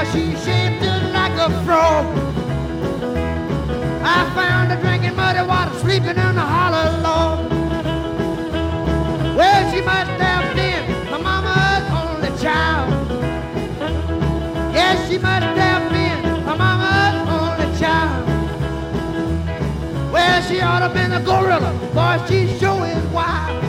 'cause she shaped just like a frog. I found her drinking muddy water, sleeping in a hollow log. Well, she must have been my mama's only child. Yes, she must have been my mama's only child. Well, she ought to have been a gorilla, boy, she sure is wild.